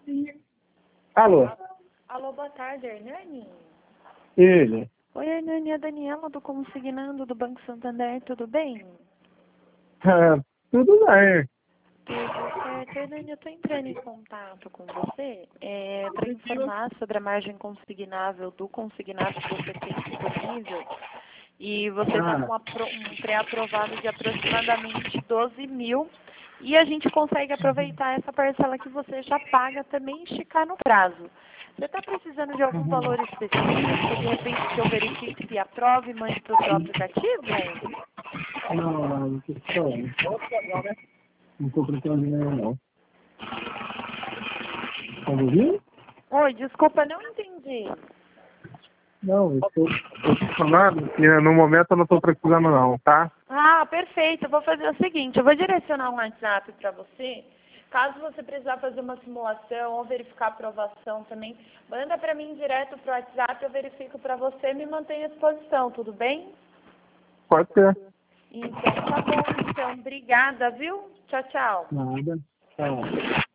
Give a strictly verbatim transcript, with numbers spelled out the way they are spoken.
Alô? Alô, boa tarde, Hernani. Ele? Oi, Hernani, é a Daniela do Consignando do Banco Santander, tudo bem? Ah, tudo bem. Tudo certo. Hernani, eu estou entrando em contato com você é, para informar sobre a margem consignável do consignado que você tem disponível. E você está com Ah, apro- um pré-aprovado de aproximadamente doze mil. E a gente consegue aproveitar essa parcela que você já paga também e esticar no prazo. Você está precisando de algum valor específico, de repente que eu verifique se aprova e mande para o seu aplicativo? não, não, não estou. Não estou precisando de nenhum, não. Tá me ouvindo? Oi, desculpa, não entendi. Não, eu estou estou falando que no momento eu não estou precisando, não, tá? Ah, perfeito. Eu vou fazer o seguinte, eu vou direcionar um WhatsApp para você. Caso você precisar fazer uma simulação ou verificar a aprovação também, manda para mim direto para o WhatsApp, eu verifico para você e me mantenho à disposição, tudo bem? Pode ser. Então, tá bom, então. Obrigada, viu? Tchau, tchau. Nada. Tá.